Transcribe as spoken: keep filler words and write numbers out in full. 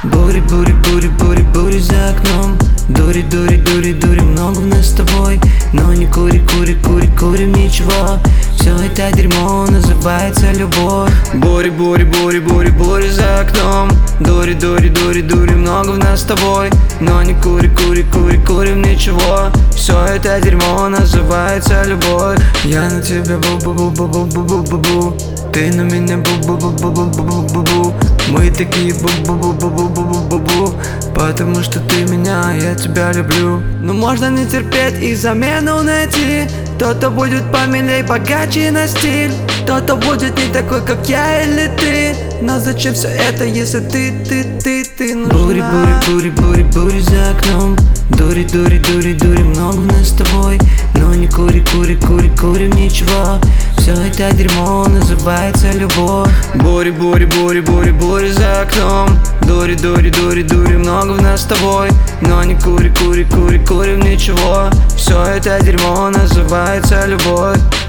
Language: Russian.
Бури, бури, бури, бури, бури за окном. Дури, дури, дури, дури, много в нас с тобой. Но не кури, кури, кури, курим ничего. Все это дерьмо называется любовь. Бури, бури, бури, бури, бури за окном. Дури, дури, дури, дури, много в нас с тобой. Но не кури, кури, кури, курим ничего. Все это дерьмо называется любовь. Я на тебя бу-бу-бу-бу-бу-бу-бу-бу. Ты на меня бу-бу-бу-бу-бу-бу-бу-бу. Мы такие бу-бу-бу-бу-бу-бу-бу-бу. Потому что ты меня, я тебя люблю. Но можно не терпеть и замену найти. Кто-то будет помилей, богаче на стиль. Кто-то будет не такой, как я или ты. Но зачем все это, если ты, ты, ты, ты нужна? Бури, бури, бури, бури, бури за окном. Дури, дури, дури, дури, много в нас с тобой. Но не кури, кури, кури, курим ничего. Все это дерьмо называется любовь. Бури, бури, бури, бури, бури за окном. Дури, дури, дури, дури, много в нас с тобой. Но не кури, кури, кури, курим ничего. Все это дерьмо называется любовь.